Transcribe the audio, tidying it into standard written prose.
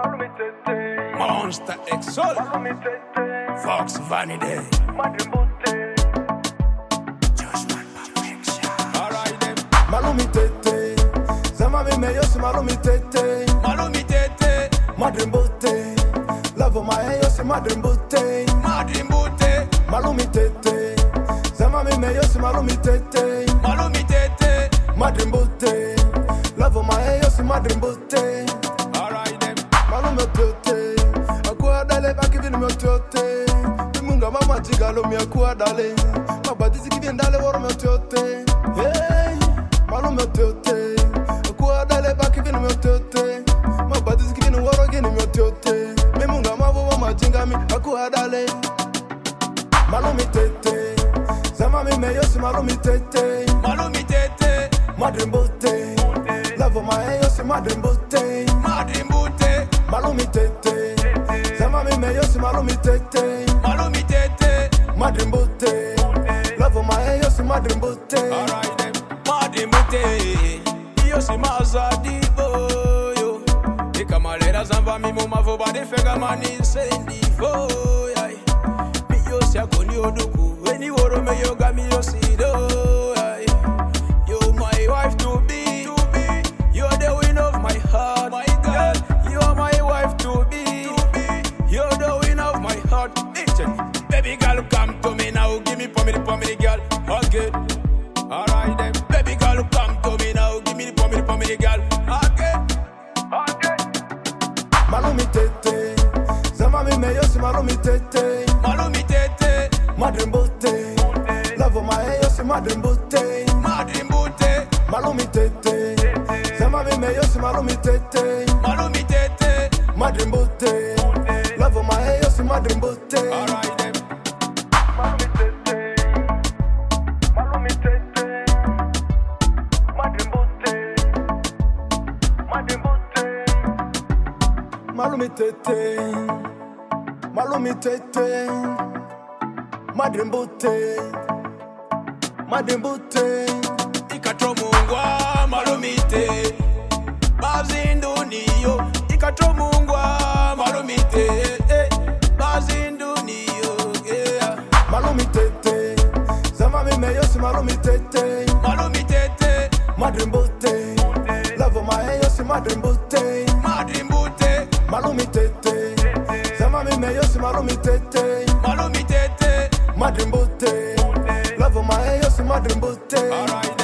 Monster X-Sol, Fox Vanity, Joshua Perfection. Alright then. Malumi tete, zama mi meyo si malumi tete, Malumi tete, madrim bote, love my heyo si madrim bote, Madrim Bote, malumi tete, zama mi meyo si malumi tete, Malumi tete. madrim bote, love my heyo si madrim bote, Alright then. malume tete, akua dale baki vini me tete, bimunga mama jigalo mi akua dale, mabadisi kivien dale woro me tete, hey, malume tete, akua dale baki vini me tete, mabadisi kivien woro gini me tete, bimunga mama jinga mi akua dale, malumi tete, zama mi meyo si malumi tete, Malumi tete, madrim bote, love my heyo si madrim bote, Madrim Bote, malumi tete, zama mi meyo si malumi tete, Malumi tete. madrim bote, love my heyo si madrim bote, Alright then. Madrim Bote, iyo si mazadi boyo. Ikamalera zamba mi muma voba de fega mani sendi foy. Mi yo si akoni oduku, weni woro me yoga mi yo si do. You my wife to be. You're the win of my heart, my girl. You're my wife to be. You're the win of my heart. Listen, baby girl, come to me now. Give me pommy, girl. Okay. Alright then. Baby girl, come to me now. Give me the pommy, girl. Okay. Okay. malumi tete, zama mi meyo si malumi tete, Malumi tete, madrim bote, love my heyo si madrim bote, Madrim Bote, malumi tete, zama mi meyo si malumi tete, Malumi tete. madrim bote, love my heyo si madrim bote, Alright then. malumi tete, malumi tete, madrim bote, madrim bote, Ikatromungwa malumite bazinduniyo ikatromungwa malumite bazinduniyo yeah. malumi tete, zama mi meyo si malumi tete, Malumite madrim bote, love my heyo si madrim bote, Madrim Bote, malumi tete, zama mi meyo si malumi tete, Malumite madrim bote, love my heyo si madrim bote. alright